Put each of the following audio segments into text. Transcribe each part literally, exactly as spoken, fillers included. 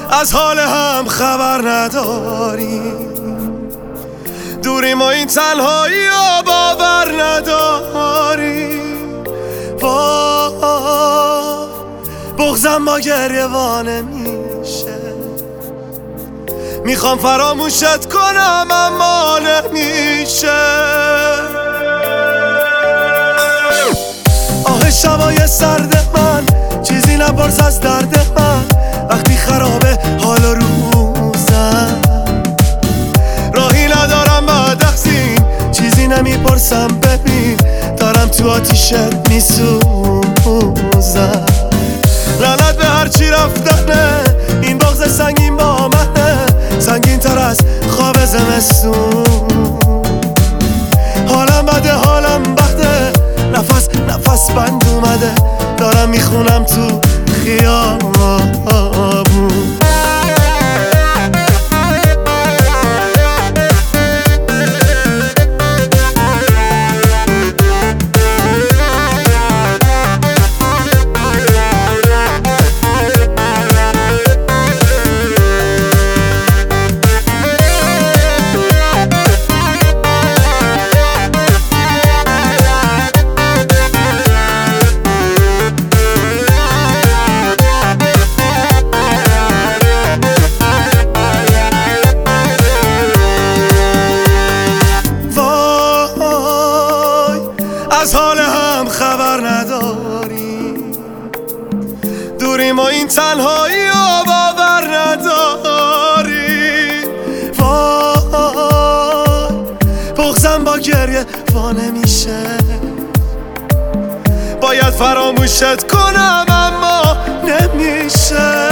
از حال هم خبر نداریم، دوریم و این تنهایی و باور نداریم. وای بغضم با گریه وانه میشه، میخوام فراموشت کنم اما نمیشه. آه شبای سرد من، چیزی نپرس از درد من، وقتی خرابه حال و روزم. راهی ندارم بعد از این، چیزی نمیپرسم ببین، دارم تو آتیشت میسوزم. لعنت به هرچی رفتنه، این بغض سنگین با منه، سنگین تر از خواب زمستون. حالم بده حالم بده، نفس نفس بند اومده، دارم میخونم تو خیابون. از حال هم خبر نداریم، دوریم و این تنهایی و باور نداریم. وای بغضم با گریه وانه میشه، باید فراموشت کنم اما نمیشه.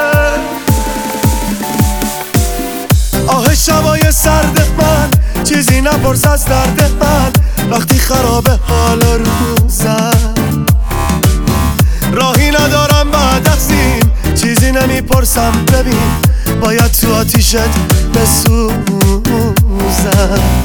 آه شبای سرد من، چیزی نپرس از درد من، وقتی خرابه حال و روزم. راهی ندارم بعد از این، چیزی نمیپرسم ببین، باید تو آتیشت بسوزم.